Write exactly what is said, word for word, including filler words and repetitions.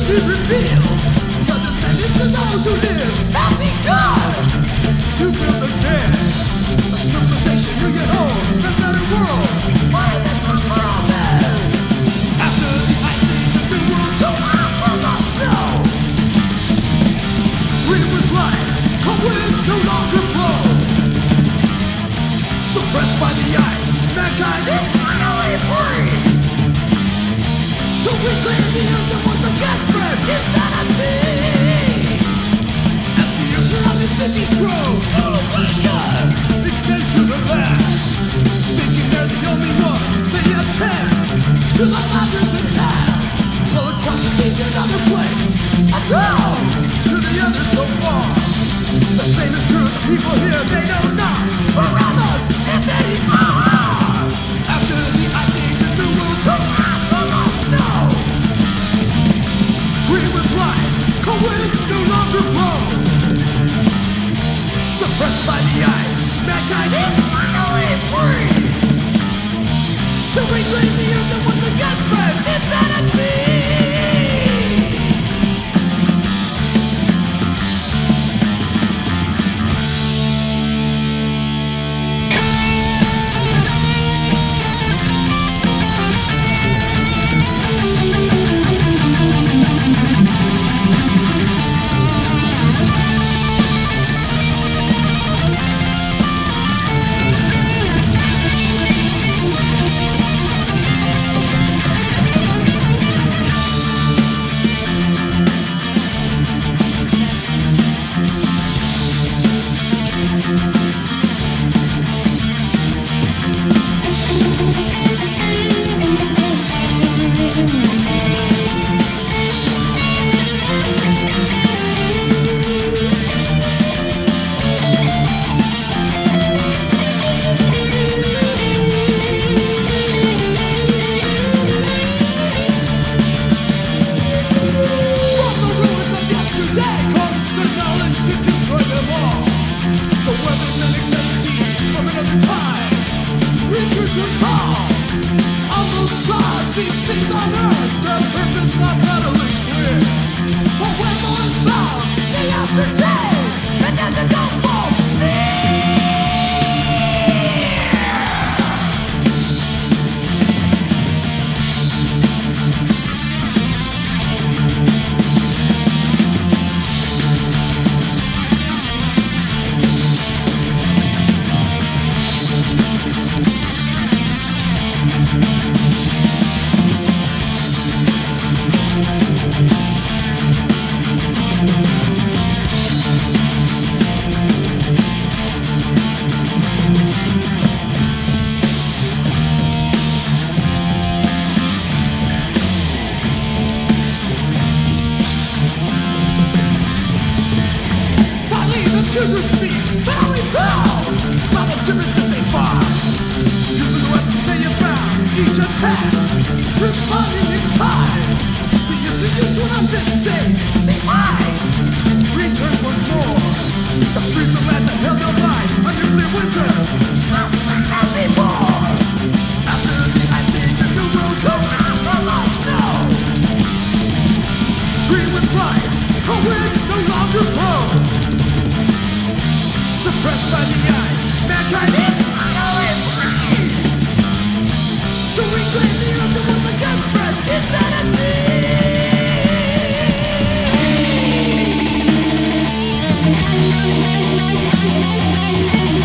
be revealed. You're descendants of those who live, have begun to build again a civilization you get home, a better world. What is it for all men? After the ice age, a new world to us from the snow. Green with life, but winds no longer blow. Suppressed by the ice, mankind is finally free to reclaim the earth and once again spread insanity. As the years around the cities grow, civilization extends to the land, thinking they're the only ones. They attend to the mothers in hand, go across the seas in another place, and go to the other so far. The same is true of the people here, they know not around us if they are. After the ice age, a new world took us on the snow. Green with life, cold winds no longer blow. Suppressed by the ice, mankind is finally free to reclaim the earth and once again spread insanity. Children speak, valley bound, while the differences they find. Using the weapons they have found, each attacks, responding in kind. The use we used to an unfit state, the ice returns once more to freeze the lands that held no light, a nuclear winter, the same as before. After the ice age, a new world took us on the snow. Green with life, cold winds no longer blow. Suppressed by the ice, mankind is finally free to reclaim the earth and once again spread insanity.